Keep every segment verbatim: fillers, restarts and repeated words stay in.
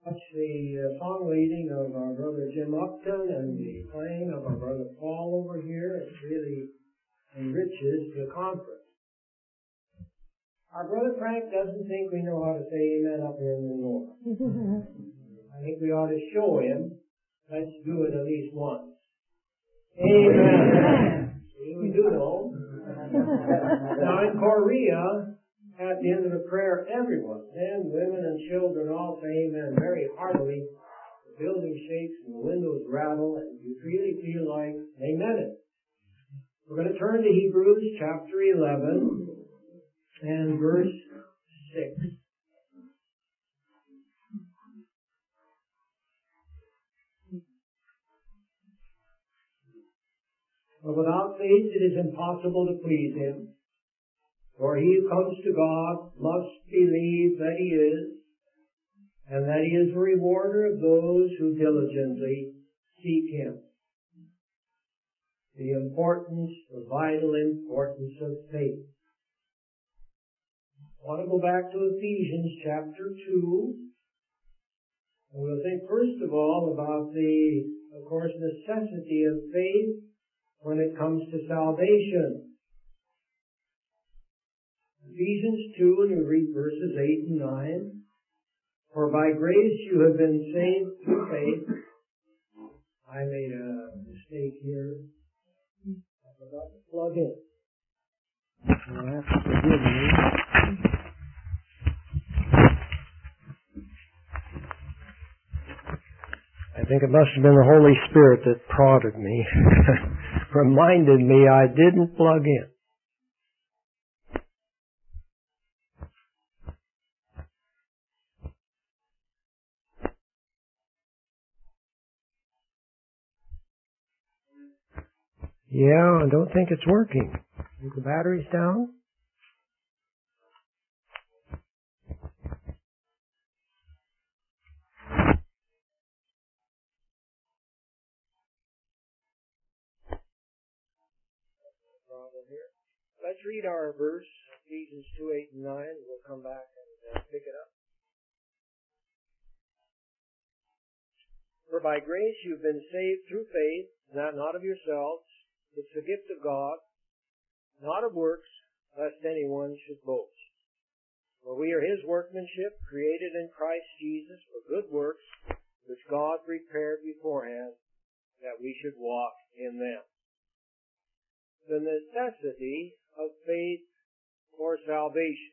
Watch the uh, song leading of our brother Jim Upton and the playing of our brother Paul over here. It really enriches the conference. Our brother Frank doesn't think we know how to say amen up here in the north. I think we ought to show him. Let's do it at least once. Amen. See, we do know. Now in Korea, at the end of the prayer, everyone, men, women, and children all say amen very heartily. The building shakes and the windows rattle, and you really feel like they meant it. We're going to turn to Hebrews chapter eleven and verse six. But without faith it is impossible to please Him. For he who comes to God must believe that He is, and that He is a rewarder of those who diligently seek Him. The importance, the vital importance of faith. I want to go back to Ephesians chapter two. And we'll think first of all about the, of course, necessity of faith when it comes to salvation. Ephesians two, and we read verses eight and nine. For by grace you have been saved through faith. I made a mistake here. I forgot to plug in. You'll have to forgive me. I think it must have been the Holy Spirit that prodded me, reminded me I didn't plug in. Yeah, I don't think it's working. Is the batteries down? Let's read our verse, Ephesians two, eight, and nine. We'll come back and uh, pick it up. For by grace you've been saved through faith, that not of yourselves. It's the gift of God, not of works, lest anyone should boast. For we are His workmanship, created in Christ Jesus for good works, which God prepared beforehand, that we should walk in them. The necessity of faith for salvation.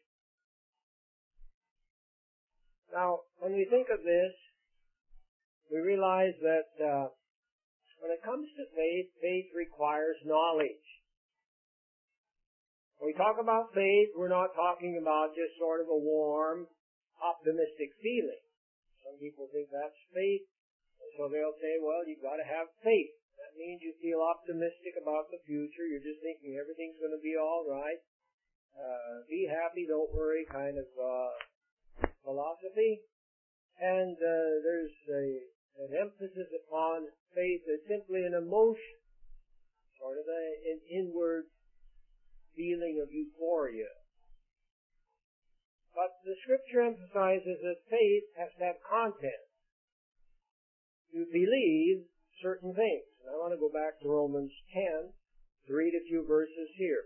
Now, when we think of this, we realize that uh, when it comes to faith, faith requires knowledge. When we talk about faith, we're not talking about just sort of a warm, optimistic feeling. Some people think that's faith, and so they'll say, well, you've got to have faith. That means you feel optimistic about the future. You're just thinking everything's going to be all right. Uh, be happy, don't worry kind of uh, philosophy. And uh, there's a an emphasis upon faith as simply an emotion, sort of a, an inward feeling of euphoria. But the Scripture emphasizes that faith has to have content. You believe certain things. And I want to go back to Romans ten to read a few verses here.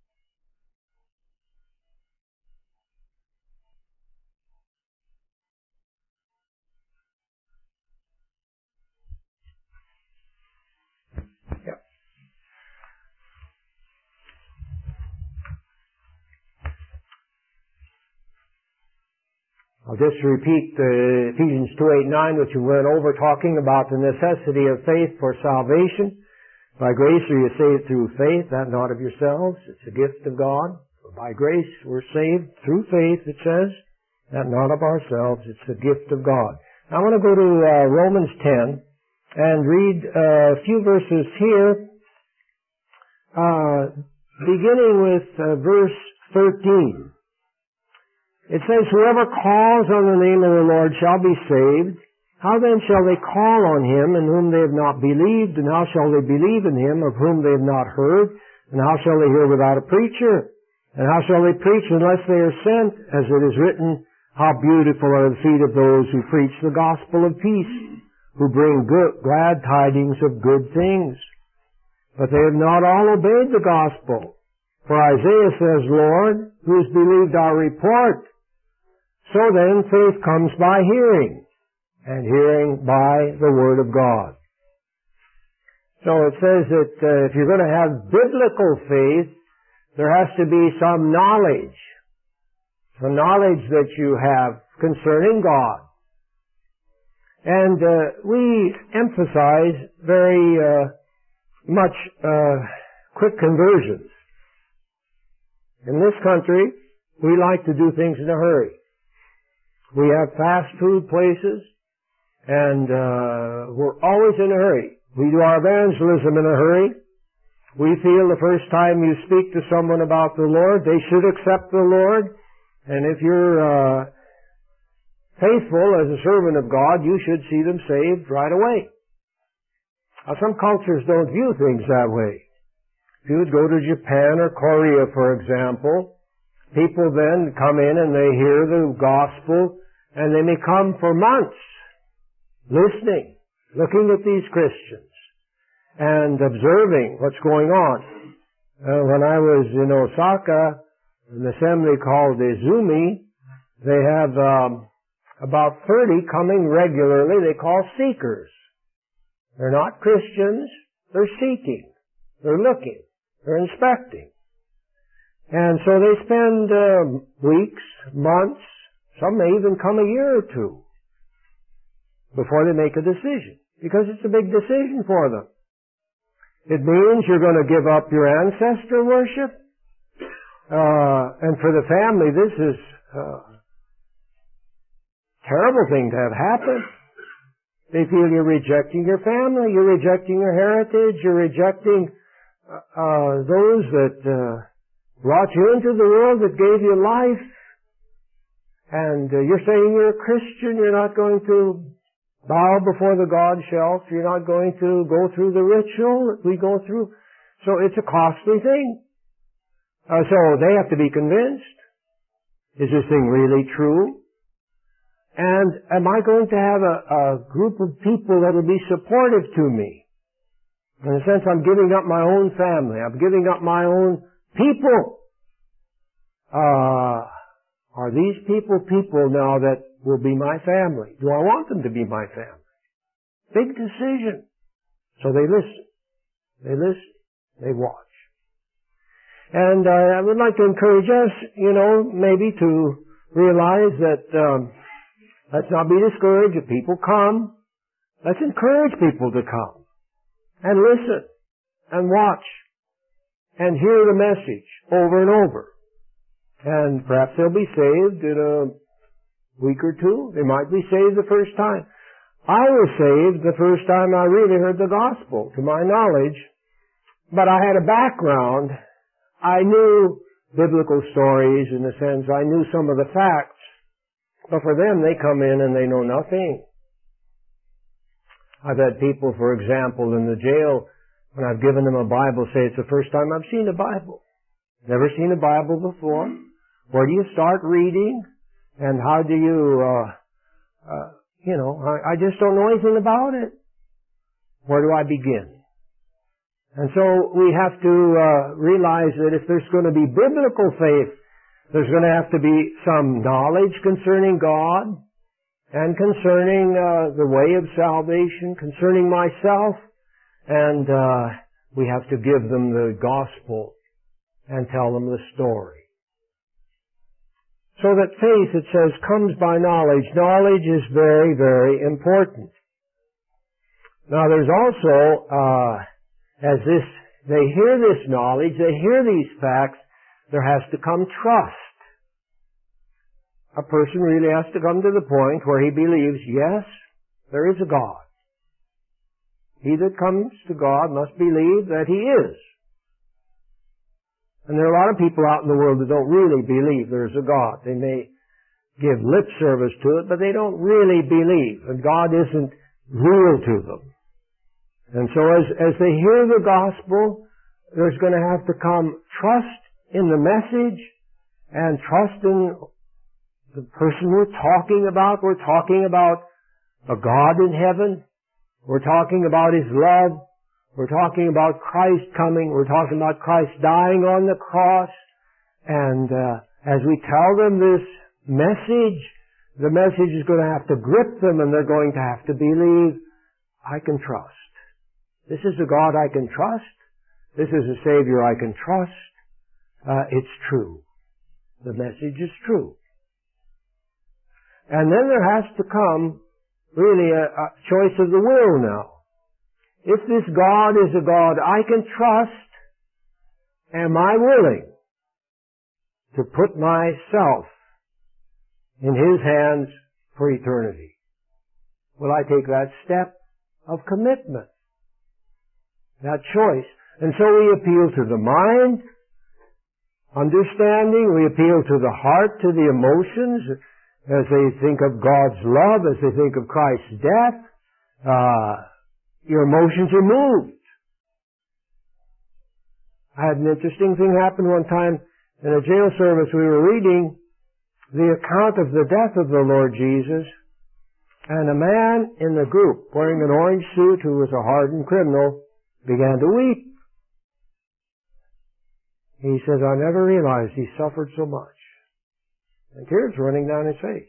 I'll just repeat uh, Ephesians two, eight, nine, which we went over, talking about the necessity of faith for salvation. By grace are you saved through faith, that not of yourselves. It's a gift of God. For by grace we're saved through faith, it says, that not of ourselves. It's a gift of God. Now I want to go to uh, Romans ten and read uh, a few verses here, uh, beginning with uh, verse thirteen. It says, whoever calls on the name of the Lord shall be saved. How then shall they call on Him in whom they have not believed? And how shall they believe in Him of whom they have not heard? And how shall they hear without a preacher? And how shall they preach unless they are sent? As it is written, How beautiful are the feet of those who preach the gospel of peace, who bring good, glad tidings of good things. But they have not all obeyed the gospel. For Isaiah says, Lord, who has believed our report? So then faith comes by hearing, and hearing by the Word of God. So it says that uh, if you're going to have biblical faith, there has to be some knowledge. The knowledge that you have concerning God. And uh, we emphasize very uh, much uh, quick conversions. In this country, we like to do things in a hurry. We have fast food places, and uh, we're always in a hurry. We do our evangelism in a hurry. We feel the first time you speak to someone about the Lord, they should accept the Lord. And if you're uh, faithful as a servant of God, you should see them saved right away. Now, some cultures don't view things that way. If you would go to Japan or Korea, for example, people then come in and they hear the gospel, and they may come for months listening, looking at these Christians, and observing what's going on. Uh, when I was in Osaka, an assembly called Izumi, they have um, about thirty coming regularly. They call seekers. They're not Christians. They're seeking. They're looking. They're inspecting. And so they spend uh, weeks, months, some may even come a year or two before they make a decision, because it's a big decision for them. It means you're going to give up your ancestor worship. Uh, and for the family, this is a terrible thing to have happen. They feel you're rejecting your family, you're rejecting your heritage, you're rejecting uh, uh, those that uh, brought you into the world, that gave you life. And uh, you're saying you're a Christian, you're not going to bow before the God shelf, you're not going to go through the ritual that we go through. So it's a costly thing. Uh, so they have to be convinced. Is this thing really true? And am I going to have a, a group of people that will be supportive to me? In a sense, I'm giving up my own family. I'm giving up my own people. Uh, are these people people now that will be my family? Do I want them to be my family? Big decision. So they listen. They listen. They watch. And uh, I would like to encourage us, you know, maybe to realize that um, let's not be discouraged if people come. Let's encourage people to come and listen and watch and hear the message over and over. And perhaps they'll be saved in a week or two. They might be saved the first time. I was saved the first time I really heard the gospel, to my knowledge. But I had a background. I knew biblical stories in a sense. I knew some of the facts. But for them, they come in and they know nothing. I've had people, for example, in the jail, when I've given them a Bible, say it's the first time I've seen a Bible. Never seen a Bible before. Where do you start reading? And how do you, uh, uh, you know, I, I just don't know anything about it. Where do I begin? And so we have to uh, realize that if there's going to be biblical faith, there's going to have to be some knowledge concerning God and concerning uh, the way of salvation, concerning myself, and uh, we have to give them the gospel and tell them the story. So that faith, it says, comes by knowledge. Knowledge is very, very important. Now there's also, uh, as this, they hear this knowledge, they hear these facts, there has to come trust. A person really has to come to the point where he believes, yes, there is a God. He that comes to God must believe that He is. And there are a lot of people out in the world that don't really believe there's a God. They may give lip service to it, but they don't really believe. And God isn't real to them. And so as, as they hear the gospel, there's going to have to come trust in the message and trust in the person we're talking about. We're talking about a God in heaven. We're talking about His love. We're talking about Christ coming. We're talking about Christ dying on the cross. And uh, as we tell them this message, the message is going to have to grip them, and they're going to have to believe, I can trust. This is a God I can trust. This is a Savior I can trust. Uh, it's true. The message is true. And then there has to come really a, a choice of the will now. If this God is a God I can trust, am I willing to put myself in His hands for eternity? Will I take that step of commitment? That choice. And so we appeal to the mind, understanding, we appeal to the heart, to the emotions, as they think of God's love, as they think of Christ's death. Uh, your emotions are moved. I had an interesting thing happen one time in a jail service. We were reading the account of the death of the Lord Jesus, and a man in the group wearing an orange suit who was a hardened criminal began to weep. He says, I never realized he suffered so much. And tears running down his face.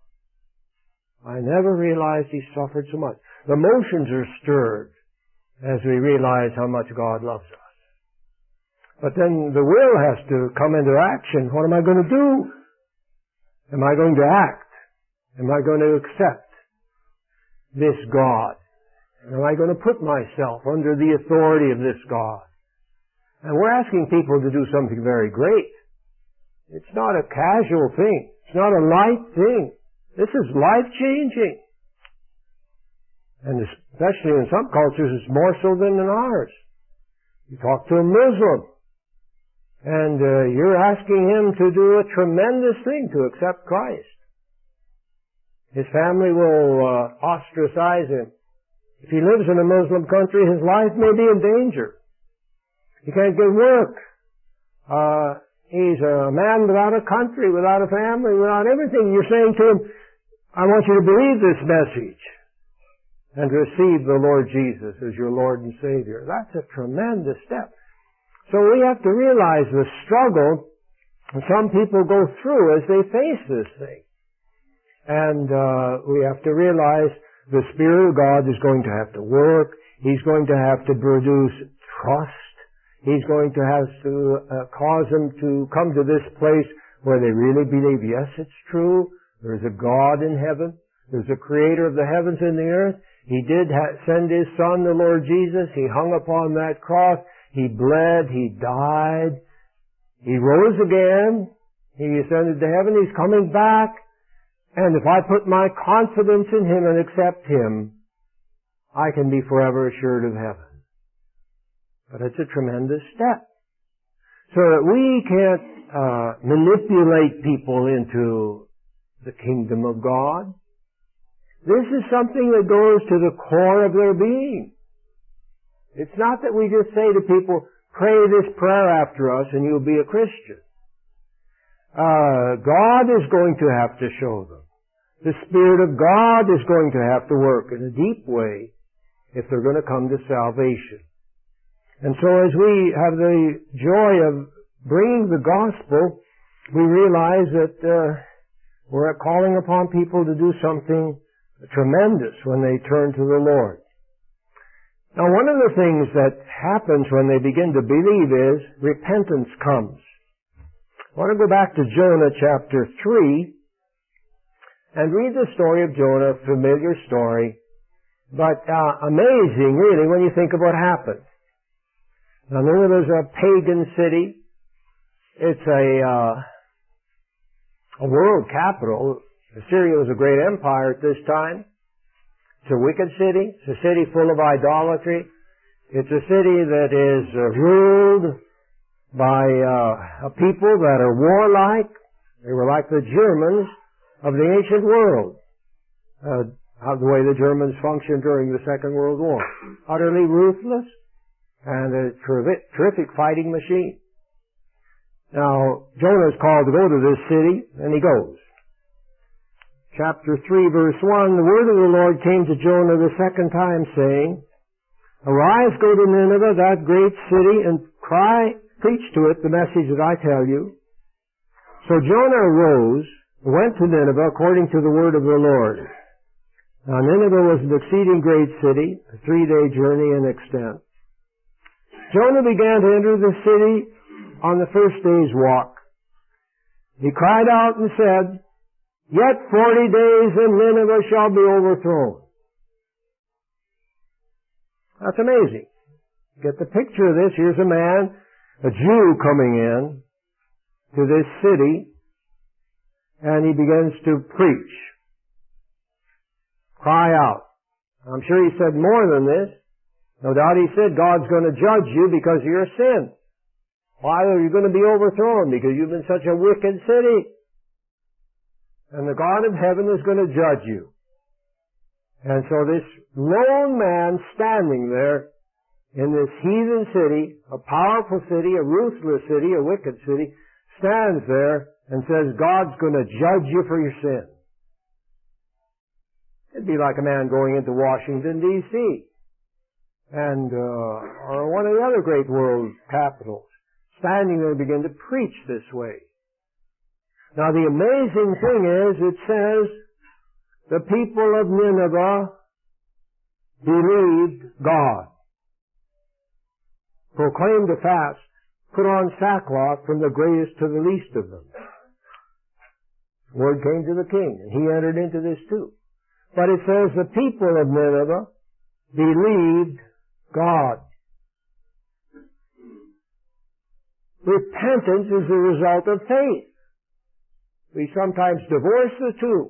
I never realized he suffered so much. The emotions are stirred as we realize how much God loves us. But then the will has to come into action. What am I going to do? Am I going to act? Am I going to accept this God? Am I going to put myself under the authority of this God? And we're asking people to do something very great. It's not a casual thing. It's not a light thing. This is life-changing. And especially in some cultures, it's more so than in ours. You talk to a Muslim, and uh, you're asking him to do a tremendous thing to accept Christ. His family will uh, ostracize him. If he lives in a Muslim country, his life may be in danger. He can't get work. Uh, he's a man without a country, without a family, without everything. You're saying to him, I want you to believe this message and receive the Lord Jesus as your Lord and Savior. That's a tremendous step. So we have to realize the struggle some people go through as they face this thing. And uh, we have to realize the Spirit of God is going to have to work. He's going to have to produce trust. He's going to have to uh, cause them to come to this place where they really believe, yes, it's true. There's a God in heaven. There's a creator of the heavens and the earth. He did ha- send His Son, the Lord Jesus. He hung upon that cross. He bled. He died. He rose again. He ascended to heaven. He's coming back. And if I put my confidence in Him and accept Him, I can be forever assured of heaven. But it's a tremendous step. So that we can't uh, manipulate people into the kingdom of God. This is something that goes to the core of their being. It's not that we just say to people, pray this prayer after us and you'll be a Christian. Uh, God is going to have to show them. The Spirit of God is going to have to work in a deep way if they're going to come to salvation. And so as we have the joy of bringing the gospel, we realize that uh, we're calling upon people to do something tremendous when they turn to the Lord. Now, one of the things that happens when they begin to believe is repentance comes. I want to go back to Jonah chapter three and read the story of Jonah, a familiar story, but uh, amazing, really, when you think of what happened. Now, Nineveh is a pagan city. It's a uh, a world capital. Assyria was a great empire at this time. It's a wicked city. It's a city full of idolatry. It's a city that is uh, ruled by uh, a people that are warlike. They were like the Germans of the ancient world. Uh, how the way the Germans functioned during the Second World War. Utterly ruthless and a terrific, terrific fighting machine. Now, Jonah is called to go to this city, and he goes. chapter three, verse one, the word of the Lord came to Jonah the second time, saying, Arise, go to Nineveh, that great city, and cry, preach to it the message that I tell you. So Jonah arose, and went to Nineveh according to the word of the Lord. Now Nineveh was an exceeding great city, a three-day journey in extent. Jonah began to enter the city on the first day's walk. He cried out and said, Yet forty days and Nineveh shall be overthrown. That's amazing. Get the picture of this. Here's a man, a Jew coming in to this city, and he begins to preach. Cry out. I'm sure he said more than this. No doubt he said, God's going to judge you because of your sin. Why are you going to be overthrown? Because you've been such a wicked city. And the God of heaven is going to judge you. And so this lone man standing there in this heathen city, a powerful city, a ruthless city, a wicked city, stands there and says, God's going to judge you for your sin. It'd be like a man going into Washington, D C and uh, or one of the other great world capitals, standing there and begin to preach this way. Now the amazing thing is, it says, the people of Nineveh believed God, proclaimed a fast, put on sackcloth from the greatest to the least of them. Word came to the king, and he entered into this too. But it says the people of Nineveh believed God. Repentance is the result of faith. We sometimes divorce the two.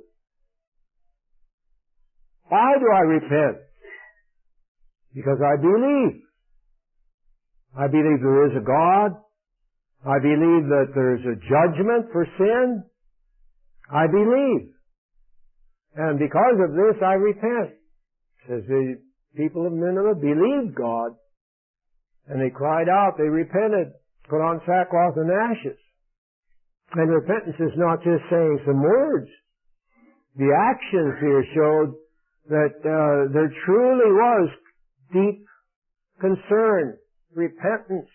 Why do I repent? Because I believe. I believe there is a God. I believe that there is a judgment for sin. I believe. And because of this, I repent. It says the people of Nineveh believed God, and they cried out, they repented, put on sackcloth and ashes. And repentance is not just saying some words. The actions here showed that uh, there truly was deep concern, repentance.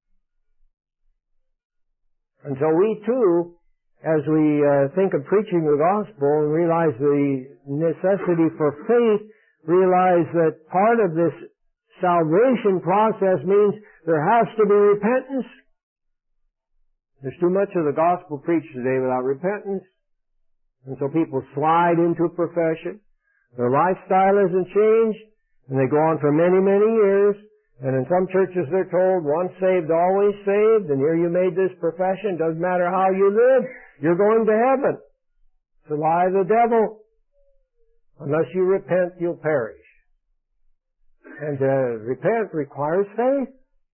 And so we too, as we uh, think of preaching the gospel and realize the necessity for faith, realize that part of this salvation process means there has to be repentance. There's too much of the gospel preached today without repentance. And so people slide into a profession. Their lifestyle isn't changed, and they go on for many, many years. And in some churches they're told, once saved, always saved, and here you made this profession, doesn't matter how you live, you're going to heaven. It's a lie of the devil. Unless you repent, you'll perish. And uh, repent requires faith.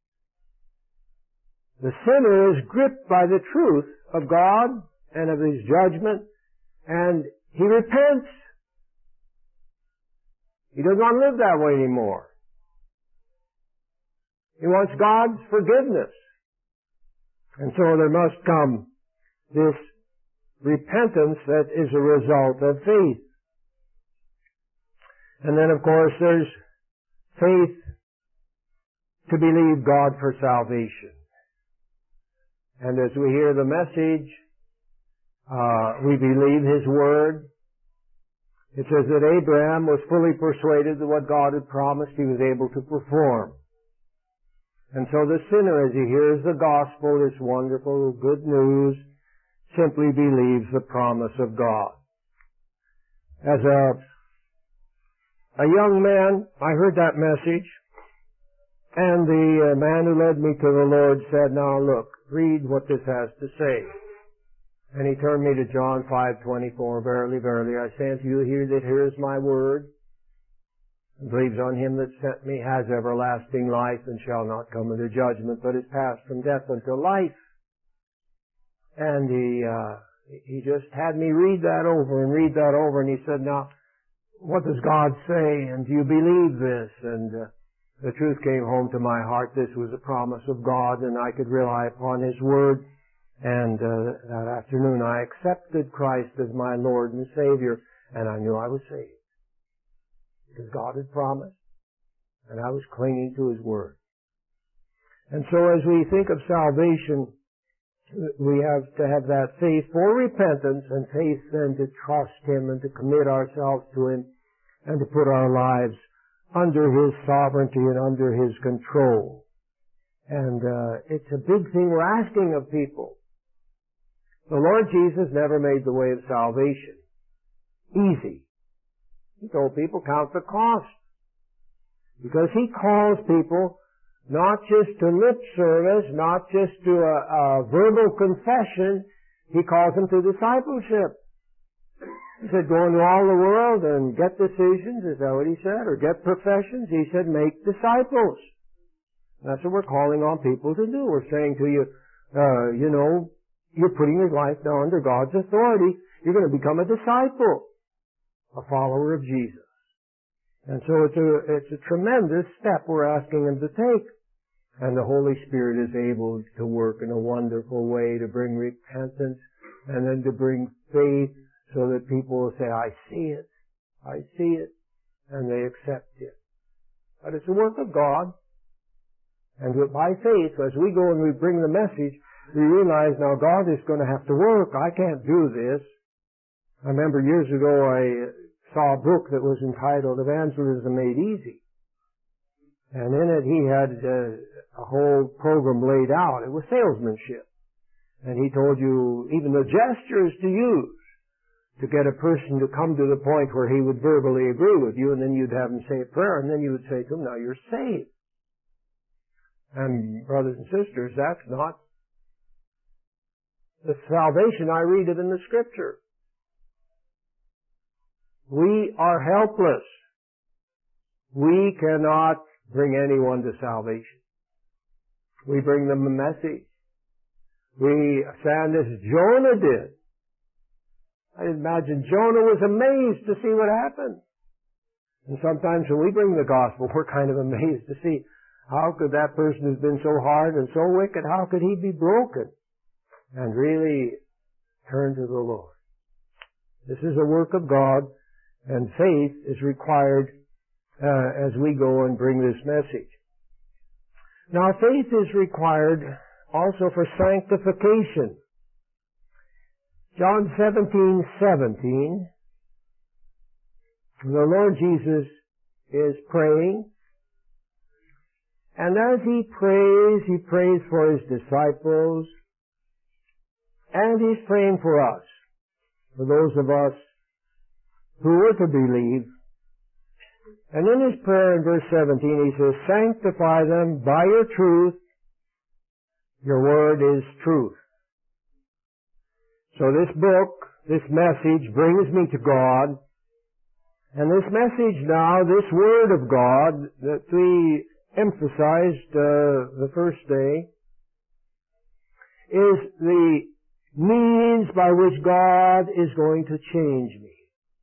The sinner is gripped by the truth of God and of His judgment, and he repents. He does not live that way anymore. He wants God's forgiveness. And so there must come this repentance that is a result of faith. And then, of course, there's faith to believe God for salvation. And as we hear the message, uh, we believe His Word. It says that Abraham was fully persuaded that what God had promised He was able to perform. And so the sinner, as he hears the gospel, this wonderful good news, simply believes the promise of God. As a, a young man, I heard that message, and the uh, man who led me to the Lord said, now look, read what this has to say. And he turned me to John five twenty-four, verily, verily, I say unto you, he that hears my word, and believes on Him that sent me, has everlasting life, and shall not come into judgment, but is passed from death unto life. And he, uh, he just had me read that over and read that over, and he said, now, what does God say, and do you believe this? And uh, the truth came home to my heart. This was a promise of God, and I could rely upon His Word. And uh, that afternoon I accepted Christ as my Lord and Savior. And I knew I was saved. Because God had promised, and I was clinging to His Word. And so as we think of salvation, we have to have that faith for repentance, and faith then to trust Him and to commit ourselves to Him and to put our lives under His sovereignty and under His control. And uh, it's a big thing we're asking of people. The Lord Jesus never made the way of salvation easy. He told people, count the cost. Because He calls people not just to lip service, not just to a, a verbal confession. He calls them to discipleship. He said, go into all the world and get decisions. Is that what He said? Or get professions? He said, make disciples. That's what we're calling on people to do. We're saying to you, uh, you know, you're putting your life now under God's authority. You're going to become a disciple, a follower of Jesus. And so it's a, it's a tremendous step we're asking Him to take. And the Holy Spirit is able to work in a wonderful way to bring repentance and then to bring faith so that people will say, I see it, I see it, and they accept it. But it's a work of God. And by faith, as we go and we bring the message, we realize now God is going to have to work. I can't do this. I remember years ago I saw a book that was entitled Evangelism Made Easy. And in it he had uh, a whole program laid out. It was salesmanship. And he told you even the gestures to use to get a person to come to the point where he would verbally agree with you, and then you'd have him say a prayer, and then you would say to him, now you're saved. And brothers and sisters, that's not the salvation I read of in the Scripture. We are helpless. We cannot bring anyone to salvation. We bring them a message. We stand as Jonah did. I imagine Jonah was amazed to see what happened. And sometimes when we bring the gospel, we're kind of amazed to see how could that person who's been so hard and so wicked, how could he be broken and really turn to the Lord? This is a work of God, and faith is required Uh, as we go and bring this message. Now, faith is required also for sanctification. John seventeen seventeen, the Lord Jesus is praying, and as He prays, He prays for His disciples, and He's praying for us, for those of us who were to believe. And in His prayer in verse seventeen, He says, sanctify them by your truth. Your word is truth. So this book, this message brings me to God. And this message now, this word of God that we emphasized uh, the first day, is the means by which God is going to change me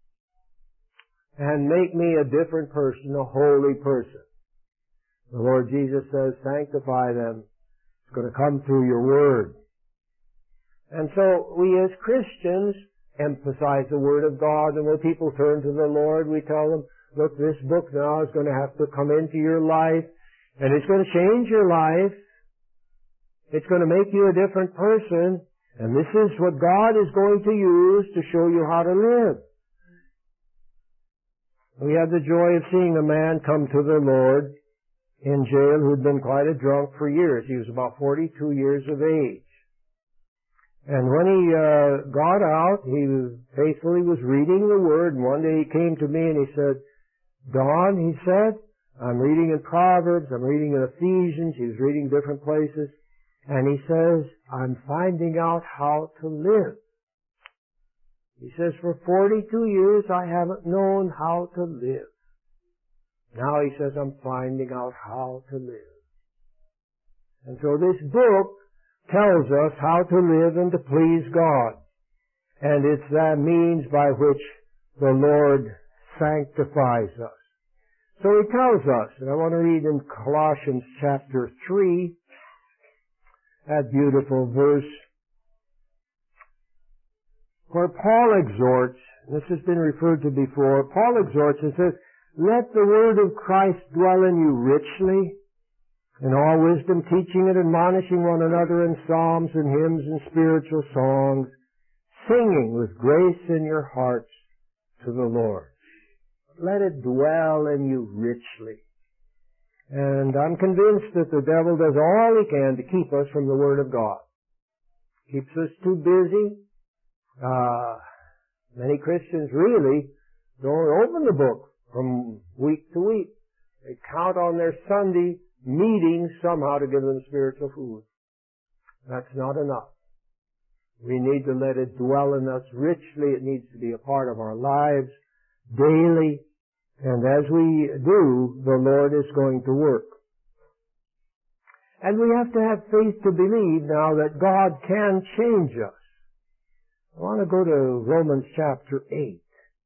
and make me a different person, a holy person. The Lord Jesus says, sanctify them. It's going to come through your word. And so we as Christians emphasize the word of God, and when people turn to the Lord, we tell them, look, this book now is going to have to come into your life, and it's going to change your life. It's going to make you a different person, and this is what God is going to use to show you how to live. We had the joy of seeing a man come to the Lord in jail who'd been quite a drunk for years. He was about forty-two years of age. And when he uh, got out, he faithfully was reading the Word, and one day he came to me and he said, Don, he said, I'm reading in Proverbs, I'm reading in Ephesians, he was reading different places, and he says, I'm finding out how to live. He says, for forty-two years I haven't known how to live. Now he says, I'm finding out how to live. And so this book tells us how to live and to please God. And it's that means by which the Lord sanctifies us. So He tells us, and I want to read in Colossians chapter three, that beautiful verse, where Paul exhorts this has been referred to before, Paul exhorts and says, let the word of Christ dwell in you richly, in all wisdom, teaching and admonishing one another in psalms and hymns and spiritual songs, singing with grace in your hearts to the Lord. Let it dwell in you richly. And I'm convinced that the devil does all he can to keep us from the Word of God. Keeps us too busy. Uh, many Christians really don't open the book from week to week. They count on their Sunday meetings somehow to give them spiritual food. That's not enough. We need to let it dwell in us richly. It needs to be a part of our lives daily. And as we do, the Lord is going to work. And we have to have faith to believe now that God can change us. I want to go to Romans chapter eight.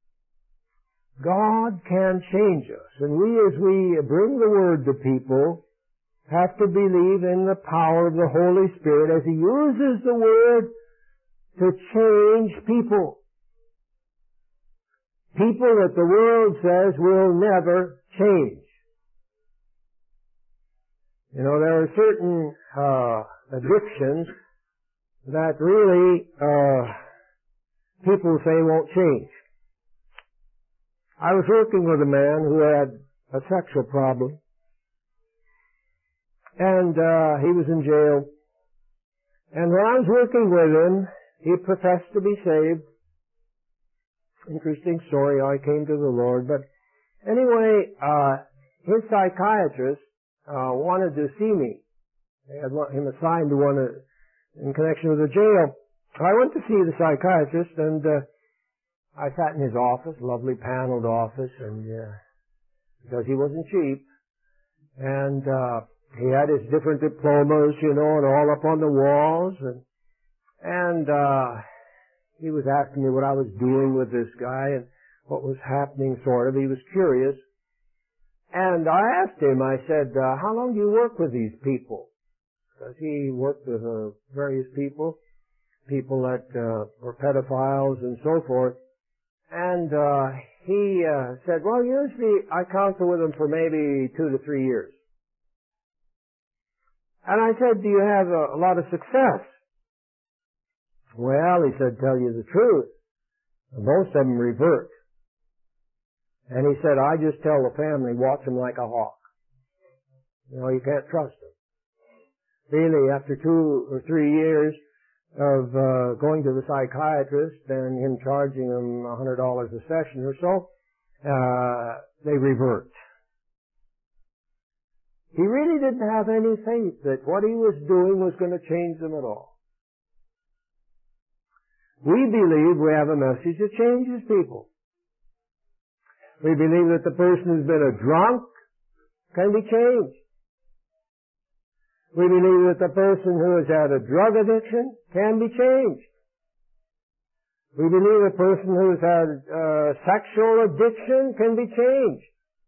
God can change us. And we, as we bring the Word to people, have to believe in the power of the Holy Spirit as He uses the Word to change people. People that the world says will never change. You know, there are certain uh, addictions that really uh, people say won't change. I was working with a man who had a sexual problem, and uh, he was in jail. And when I was working with him, he professed to be saved. Interesting story. I came to the Lord. But anyway, uh, his psychiatrist uh, wanted to see me. They had him assigned to one uh, in connection with the jail. I went to see the psychiatrist, and uh, I sat in his office, lovely paneled office, and uh, because he wasn't cheap, and uh, he had his different diplomas, you know, and all up on the walls, and and uh, he was asking me what I was doing with this guy and what was happening, sort of. He was curious. And I asked him, I said, uh, how long do you work with these people? Because he worked with uh, various people, people that uh, were pedophiles and so forth. And uh, he uh, said, well, usually I counsel with them for maybe two to three years. And I said, do you have a, a lot of success? Well, he said, tell you the truth, most of them revert. And he said, I just tell the family, watch them like a hawk. You know, you can't trust them. Really, after two or three years of uh, going to the psychiatrist and him charging them a hundred dollars a session or so, uh, they revert. He really didn't have any faith that what he was doing was going to change them at all. We believe we have a message that changes people. We believe that the person who's been a drunk can be changed. We believe that the person who has had a drug addiction can be changed. We believe a person who's had uh, sexual addiction can be changed.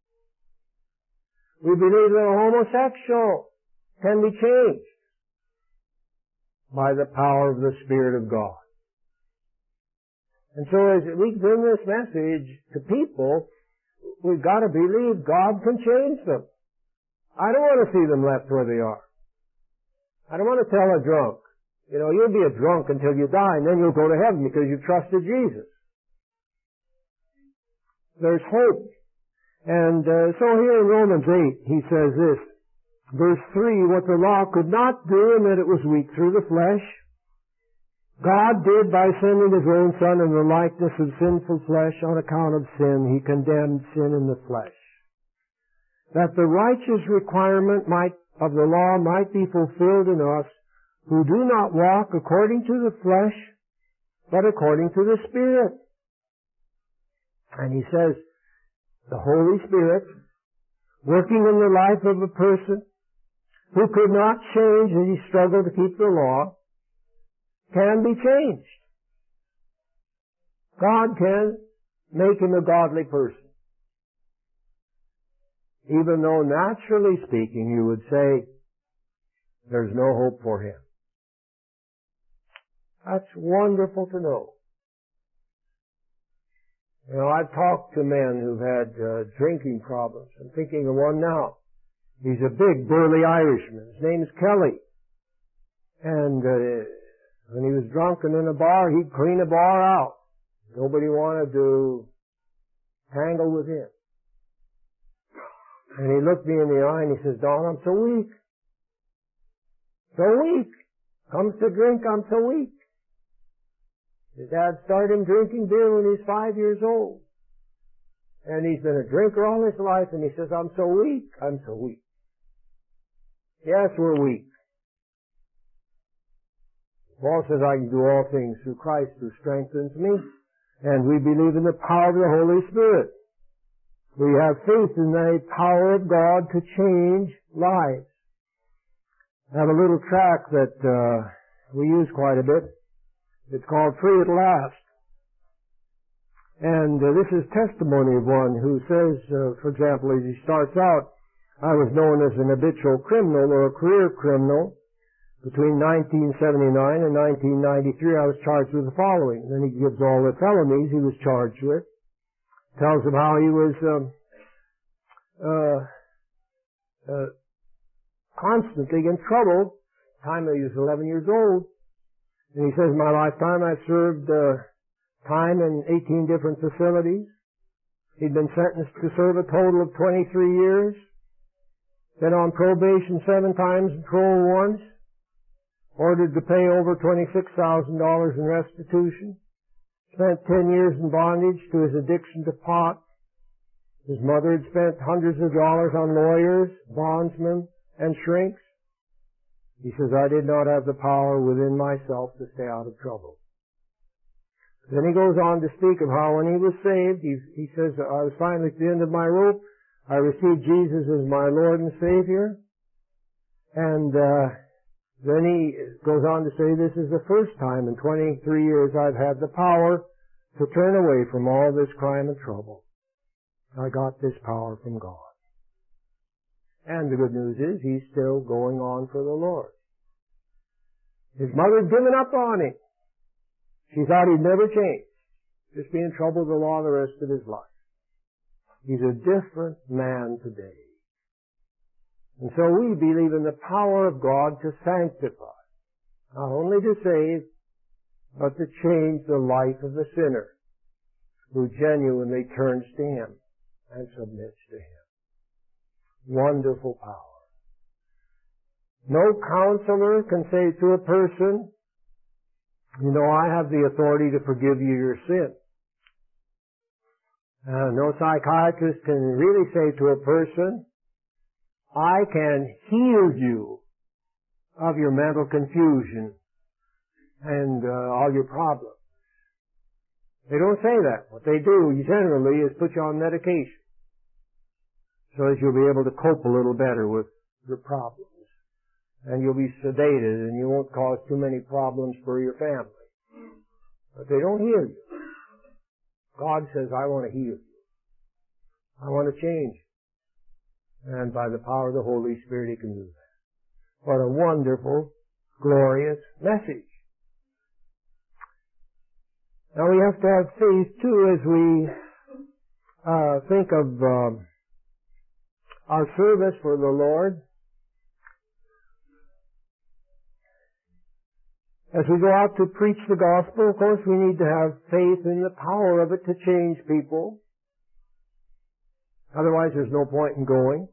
We believe that a homosexual can be changed by the power of the Spirit of God. And so as we bring this message to people, we've got to believe God can change them. I don't want to see them left where they are. I don't want to tell a drunk, you know, you'll be a drunk until you die and then you'll go to heaven because you trusted Jesus. There's hope. And uh, so here in Romans eight, he says this, verse three, what the law could not do in that it was weak through the flesh, God did by sending His own Son in the likeness of sinful flesh on account of sin. He condemned sin in the flesh, that the righteous requirement might, of the law might be fulfilled in us who do not walk according to the flesh, but according to the Spirit. And he says, the Holy Spirit, working in the life of a person who could not change as he struggled to keep the law, can be changed. God can make him a godly person. Even though naturally speaking you would say there's no hope for him. That's wonderful to know. You know, I've talked to men who've had uh, drinking problems. I'm thinking of one now. He's a big, burly Irishman. His name's Kelly. And uh, when he was drunk and in a bar, he'd clean a bar out. Nobody wanted to tangle with him. And he looked me in the eye and he says, Don, I'm so weak. So weak. Comes to drink, I'm so weak. His dad started him drinking beer when he was five years old. And he's been a drinker all his life, and he says, I'm so weak, I'm so weak. Yes, we're weak. Paul says, I can do all things through Christ who strengthens me. And we believe in the power of the Holy Spirit. We have faith in the power of God to change lives. I have a little tract that uh, we use quite a bit. It's called Free at Last. And uh, this is testimony of one who says, uh, for example, as he starts out, I was known as an habitual criminal or a career criminal. Between nineteen seventy-nine and nineteen ninety-three, I was charged with the following. And then he gives all the felonies he was charged with. Tells him how he was um, uh, uh, constantly in trouble. Time he was eleven years old. And he says, in my lifetime, I served uh, time in eighteen different facilities. He'd been sentenced to serve a total of twenty-three years. Been on probation seven times and parole once. Ordered to pay over twenty-six thousand dollars in restitution. Spent ten years in bondage to his addiction to pot. His mother had spent hundreds of dollars on lawyers, bondsmen, and shrinks. He says, I did not have the power within myself to stay out of trouble. Then he goes on to speak of how when he was saved, he, he says, I was finally at the end of my rope. I received Jesus as my Lord and Savior. And uh, then he goes on to say, this is the first time in twenty-three years I've had the power to turn away from all this crime and trouble. I got this power from God. And the good news is he's still going on for the Lord. His mother had given up on him. She thought he'd never change. Just be in trouble with the law the rest of his life. He's a different man today. And so we believe in the power of God to sanctify. Not only to save, but to change the life of the sinner who genuinely turns to Him and submits to Him. Wonderful power. No counselor can say to a person, you know, I have the authority to forgive you your sin. Uh, no psychiatrist can really say to a person, I can heal you of your mental confusion and uh, all your problems. They don't say that. What they do generally is put you on medication so that you'll be able to cope a little better with your problems. And you'll be sedated and you won't cause too many problems for your family. But they don't heal you. God says, I want to heal you. I want to change you. And by the power of the Holy Spirit, He can do that. What a wonderful, glorious message. Now we have to have faith too as we uh, think of um, our service for the Lord. As we go out to preach the gospel, of course, we need to have faith in the power of it to change people. Otherwise, there's no point in going.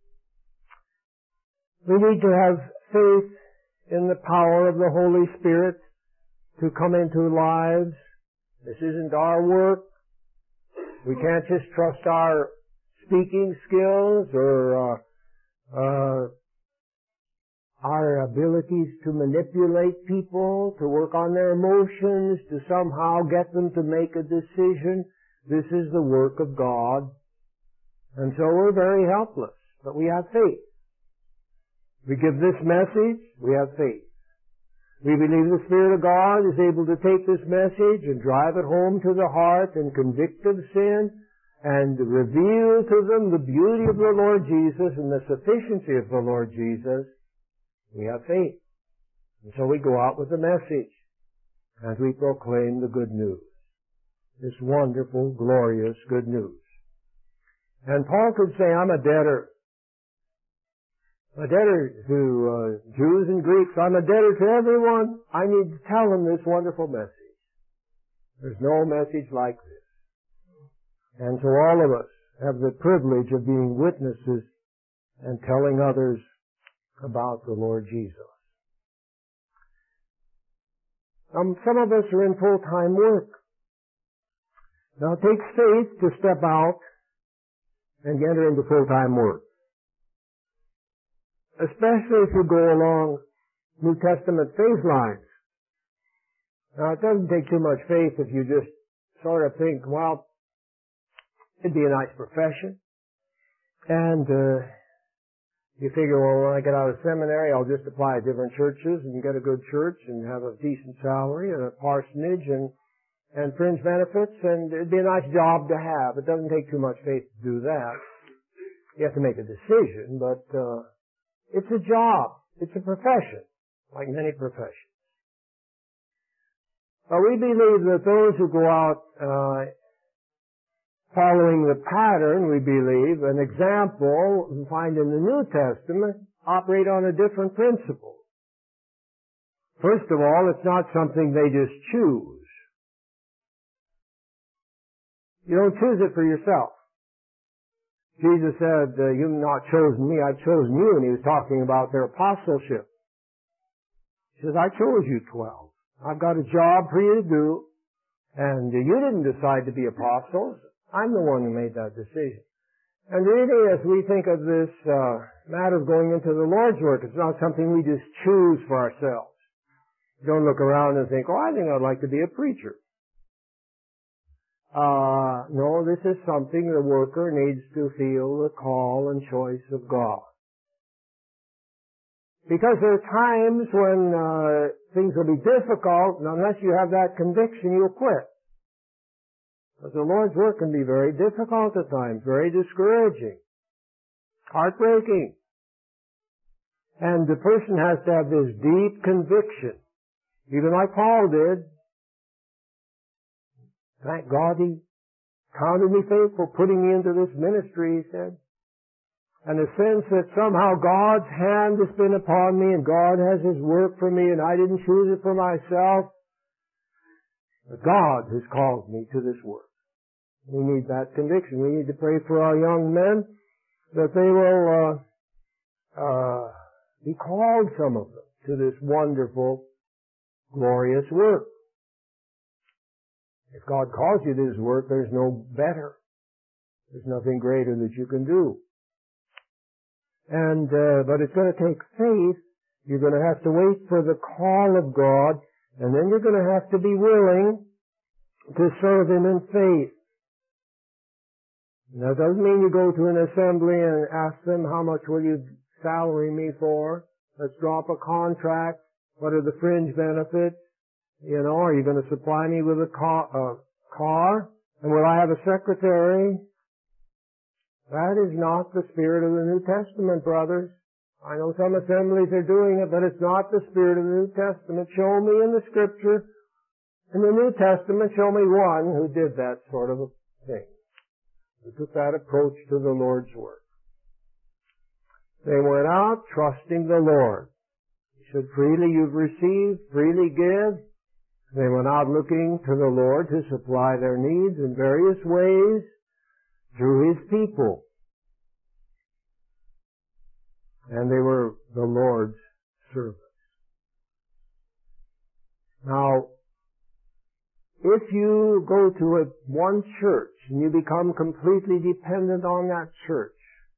We need to have faith in the power of the Holy Spirit to come into lives. This isn't our work. We can't just trust our speaking skills or uh, uh, our abilities to manipulate people, to work on their emotions, to somehow get them to make a decision. This is the work of God. And so we're very helpless, but we have faith. We give this message, we have faith. We believe the Spirit of God is able to take this message and drive it home to the heart and convict of sin and reveal to them the beauty of the Lord Jesus and the sufficiency of the Lord Jesus. We have faith. And so we go out with the message as we proclaim the good news. this wonderful, glorious good news. And Paul could say, I'm a debtor. A debtor to uh, Jews and Greeks. I'm a debtor to everyone. I need to tell them this wonderful message. There's no message like this. And so all of us have the privilege of being witnesses and telling others about the Lord Jesus. Um, some of us are in full-time work. Now it takes faith to step out and enter into full-time work. Especially if you go along New Testament faith lines. Now it doesn't take too much faith if you just sort of think, well, it'd be a nice profession. And uh, you figure, well, when I get out of seminary, I'll just apply at different churches and get a good church and have a decent salary and a parsonage and and fringe benefits, and it'd be a nice job to have. It doesn't take too much faith to do that. You have to make a decision, but uh, it's a job. It's a profession, like many professions. But we believe that those who go out uh, following the pattern, we believe, an example we find in the New Testament, operate on a different principle. First of all, it's not something they just choose. You don't choose it for yourself. Jesus said, uh, you've not chosen me, I've chosen you, and he was talking about their apostleship. He says, I chose you twelve. I've got a job for you to do, and uh, you didn't decide to be apostles. I'm the one who made that decision. And really, as we think of this uh, matter of going into the Lord's work, it's not something we just choose for ourselves. You don't look around and think, oh, I think I'd like to be a preacher. Uh, no, this is something the worker needs to feel the call and choice of God. Because there are times when uh, things will be difficult, and unless you have that conviction, you'll quit. But the Lord's work can be very difficult at times, very discouraging, heartbreaking. And the person has to have this deep conviction, even like Paul did. Thank God he counted me faithful, putting me into this ministry, he said. And a sense that somehow God's hand has been upon me and God has his work for me and I didn't choose it for myself. But God has called me to this work. We need that conviction. We need to pray for our young men that they will uh, uh, be called, some of them, to this wonderful, glorious work. If God calls you to His work, there's no better. There's nothing greater that you can do. And, uh, but it's going to take faith. You're going to have to wait for the call of God, and then you're going to have to be willing to serve Him in faith. Now, that doesn't mean you go to an assembly and ask them, how much will you salary me for? Let's drop a contract. What are the fringe benefits? You know, are you going to supply me with a car, uh, car? And will I have a secretary? That is not the spirit of the New Testament, brothers. I know some assemblies are doing it, but it's not the spirit of the New Testament. Show me in the Scripture, in the New Testament, show me one who did that sort of a thing, who took that approach to the Lord's work. They went out trusting the Lord. He said, freely you've received, freely give. They went out looking to the Lord to supply their needs in various ways through His people. And they were the Lord's servants. Now, if you go to a, one church and you become completely dependent on that church,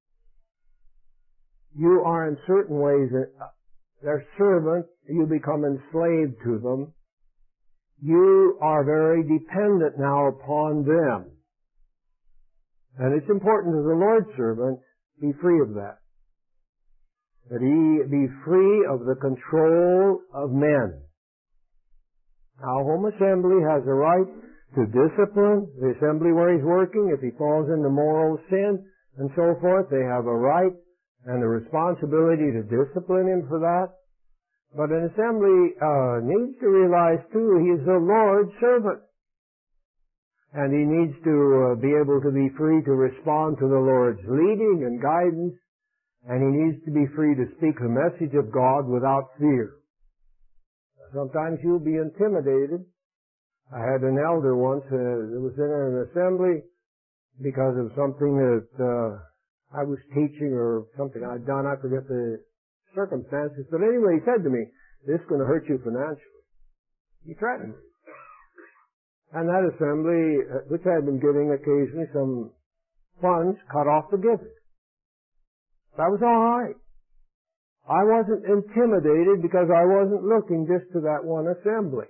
you are in certain ways their servant, you become enslaved to them. You are very dependent now upon them. And it's important that the Lord's servant be free of that. That he be free of the control of men. Now, home assembly has a right to discipline the assembly where he's working. If he falls into moral sin and so forth, they have a right and a responsibility to discipline him for that. But an assembly uh, needs to realize, too, he is the Lord's servant. And he needs to uh, be able to be free to respond to the Lord's leading and guidance, and he needs to be free to speak the message of God without fear. Sometimes you'll be intimidated. I had an elder once uh, that was in an assembly because of something that uh, I was teaching or something I'd done. I forget the circumstances. But anyway, he said to me, "This is going to hurt you financially." He threatened me. And that assembly, which had been giving occasionally some funds, cut off the giving. That was all right. I wasn't intimidated because I wasn't looking just to that one assembly.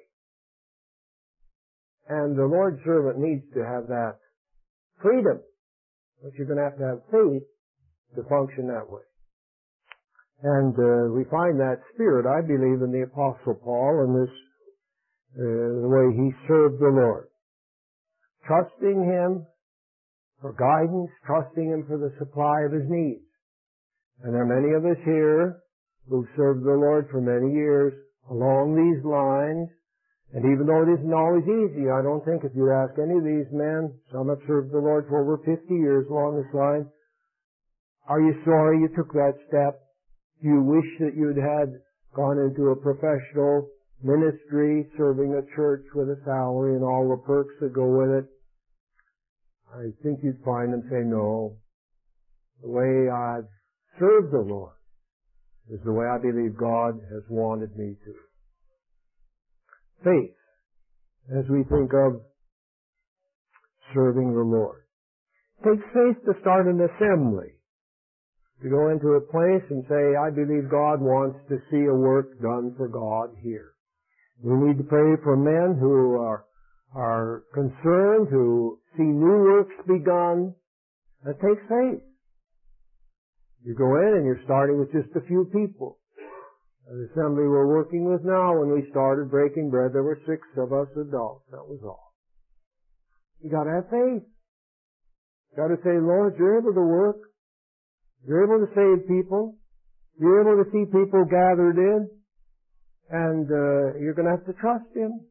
And the Lord's servant needs to have that freedom. But you're going to have to have faith to function that way. And uh, we find that spirit, I believe, in the Apostle Paul and this, uh, the way he served the Lord. Trusting him for guidance, trusting him for the supply of his needs. And there are many of us here who've served the Lord for many years along these lines. And even though it isn't always easy, I don't think if you ask any of these men, some have served the Lord for over fifty years along this line, are you sorry you took that step? Do you wish that you'd had gone into a professional ministry, serving a church with a salary and all the perks that go with it? I think you'd find them say, no. The way I've served the Lord is the way I believe God has wanted me to. Faith, as we think of serving the Lord. It takes faith to start an assembly. To go into a place and say, I believe God wants to see a work done for God here. We need to pray for men who are, are concerned, who see new works begun. That takes faith. You go in and you're starting with just a few people. The assembly we're working with now, when we started breaking bread, there were six of us adults. That was all. You gotta have faith. You gotta say, Lord, you're able to work. You're able to save people. You're able to see people gathered in. And uh, you're gonna have to trust him.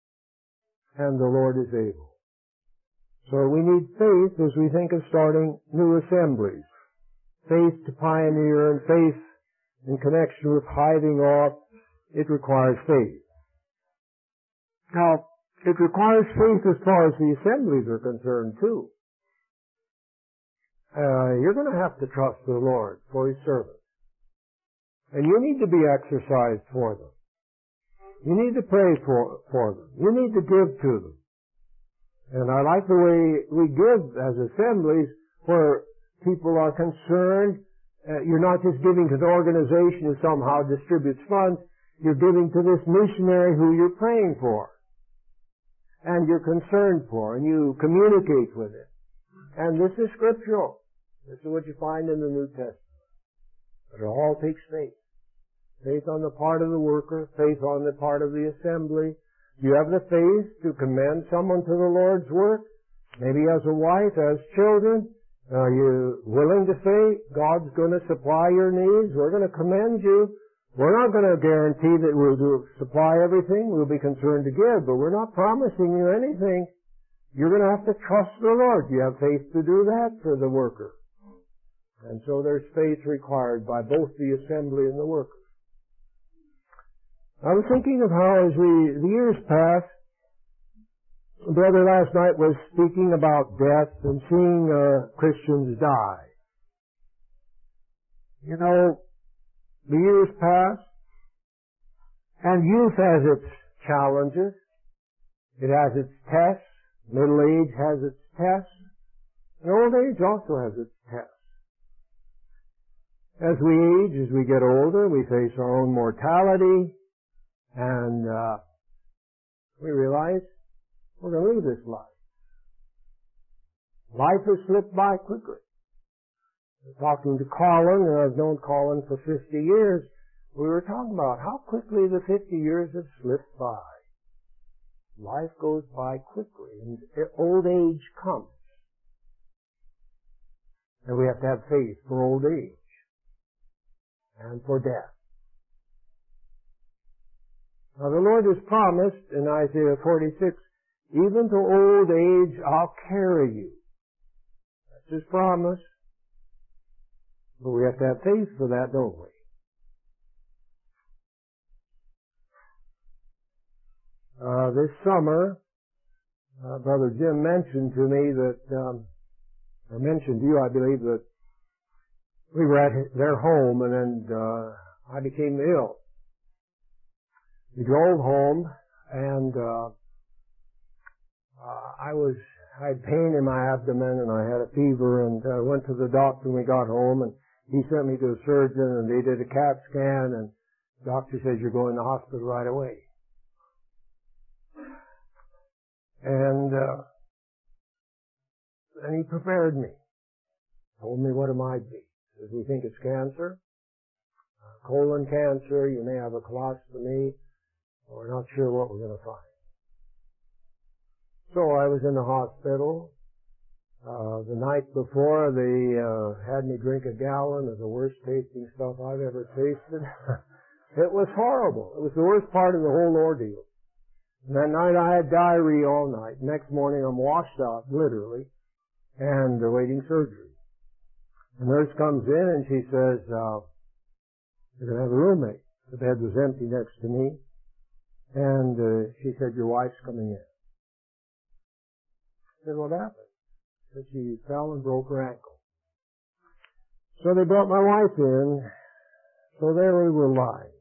And the Lord is able. So we need faith as we think of starting new assemblies. Faith to pioneer and faith in connection with hiving off, it requires faith. Now, it requires faith as far as the assemblies are concerned, too. Uh, you're going to have to trust the Lord for his servants. And you need to be exercised for them. You need to pray for, for them. You need to give to them. And I like the way we give as assemblies where people are concerned. Uh, you're not just giving to the organization who somehow distributes funds. You're giving to this missionary who you're praying for. And you're concerned for. And you communicate with it. And this is scriptural. This is what you find in the New Testament. But it all takes faith. Faith on the part of the worker. Faith on the part of the assembly. You have the faith to commend someone to the Lord's work. Maybe as a wife, as children. Are you willing to say, God's going to supply your needs? We're going to commend you. We're not going to guarantee that we'll do, supply everything. We'll be concerned to give, but we're not promising you anything. You're going to have to trust the Lord. You have faith to do that for the worker. And so there's faith required by both the assembly and the worker. I was thinking of how as we, the years pass, Brother last night was speaking about death and seeing uh, Christians die. You know, the years pass, and youth has its challenges. It has its tests. Middle age has its tests. And old age also has its tests. As we age, as we get older, we face our own mortality, and uh, we realize we're going to leave this life. Life has slipped by quickly. Talking to Colin, and I've known Colin for fifty years, we were talking about how quickly the fifty years have slipped by. Life goes by quickly, and old age comes. And we have to have faith for old age and for death. Now the Lord has promised in Isaiah forty-six, even to old age I'll carry you. That's His promise. But we have to have faith for that, don't we? Uh, this summer, uh, Brother Jim mentioned to me that, um, or mentioned to you, I believe, that we were at their home and then uh, I became ill. We drove home and uh, uh, I was I had pain in my abdomen and I had a fever and I uh, went to the doctor when we got home and he sent me to a surgeon and they did a CAT scan and the doctor says you're going to the hospital right away. And uh, and he prepared me. Told me what it might be. Says we think it's cancer, uh, colon cancer. You may have a colostomy. We're not sure what we're going to find. So I was in the hospital. Uh, the night before, they uh, had me drink a gallon of the worst tasting stuff I've ever tasted. It was horrible. It was the worst part of the whole ordeal. And that night I had diarrhea all night. Next morning I'm washed out, literally, and awaiting surgery. The nurse comes in and she says, uh, you're going to have a roommate. The bed was empty next to me. And uh, she said, your wife's coming in. I said, what happened? She said, she fell and broke her ankle. So they brought my wife in. So there we were lying.